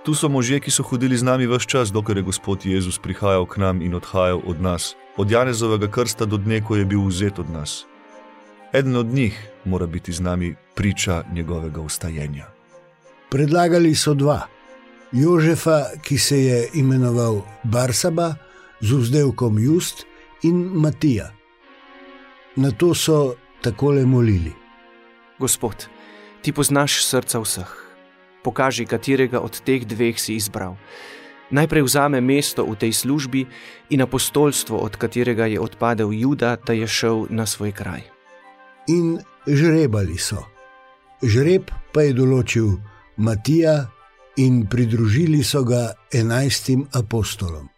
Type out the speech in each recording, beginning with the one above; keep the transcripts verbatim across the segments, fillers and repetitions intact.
Tu so možje, ki so hodili z nami ves čas, dokler je Gospod Jezus prihajal k nam in odhajal od nas, od Janezovega krsta do dne, ko je bil vzet od nas. Eden od njih mora biti z nami priča njegovega vstajenja. Predlagali so dva. Jožefa, ki se je imenoval Barsaba, z vzdevkom Just, in Matija. Nato so takole molili. Gospod, ti poznaš srca vseh. Pokaži, katerega od teh dveh si izbral. Najprej vzame mesto v tej službi in apostolstvo, od katerega je odpadel Juda, da je šel na svoj kraj. In žrebali so. Žreb pa je določil Matija in pridružili so ga enajstim apostolom.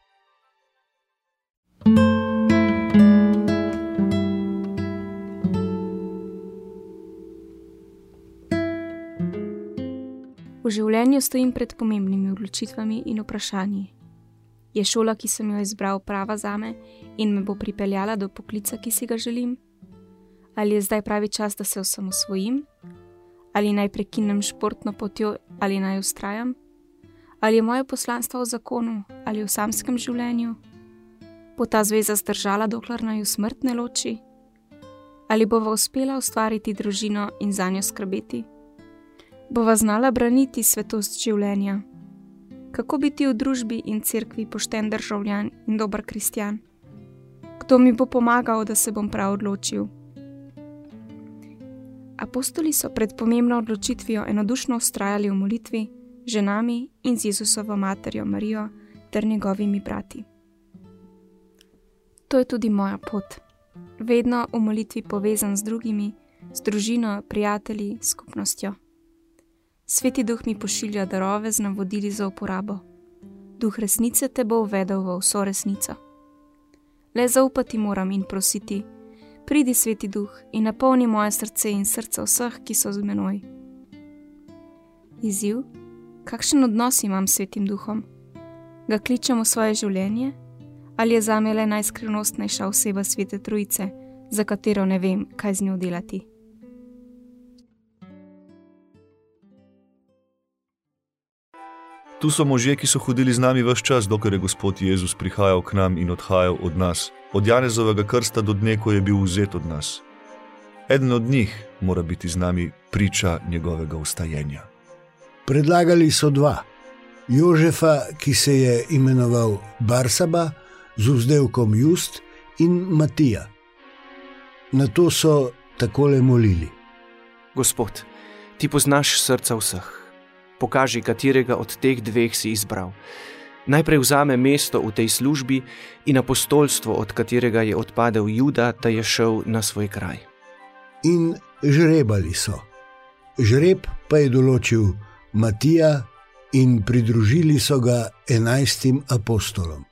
V življenju stojim pred pomembnimi odločitvami in vprašanji. Je šola, ki sem jo izbral, prava zame in me bo pripeljala do poklica, ki si ga želim? Ali je zdaj pravi čas, da se osamosvojim? Ali naj prekinem športno potjo ali naj vztrajam? Ali je moje poslanstvo v zakonu ali v samskem življenju? Bo ta zveza zdržala, dokler naju smrt ne loči? Ali bova uspela ustvariti družino in zanjo skrbeti? Bova znala braniti svetost življenja? Kako biti v družbi in cerkvi pošten državljan in dober kristjan? Kdo mi bo pomagal, da se bom prav odločil? Apostoli so pred pomembno odločitvijo enodušno vztrajali v molitvi, ženami in z Jezusovo materjo Marijo ter njegovimi brati. To je tudi moja pot. Vedno v molitvi povezan z drugimi, z družino, prijatelji, skupnostjo. Sveti Duh mi pošilja darove z navodili za uporabo. Duh resnice te bo uvedel v vso resnico. Le zaupati moram in prositi, pridi, Sveti Duh, in napolni moje srce in srca vseh, ki so z menoj. Izziv: kakšen odnos imam s Svetim Duhom? Ga kličem v svoje življenje? Ali je zame le najskrivnostnejša oseba Svete Trojice, za katero ne vem, kaj z njo delati? Tu so možje, ki so hodili z nami ves čas, dokler je Gospod Jezus prihajal k nam in odhajal od nas, od Janezovega krsta do dne, ko je bil vzet od nas. Eden od njih mora biti z nami priča njegovega vstajenja. Predlagali so dva. Jožefa, ki se je imenoval Barsaba, z vzdevkom Just, in Matija. Nato so takole molili. Gospod, ti poznaš srca vseh. Pokaži, katerega od teh dveh si izbral. Najprej vzame mesto v tej službi in apostolstvo, od katerega je odpadel Juda, da je šel na svoj kraj. In žrebali so. Žreb pa je določil Matija in pridružili so ga enajstim apostolom.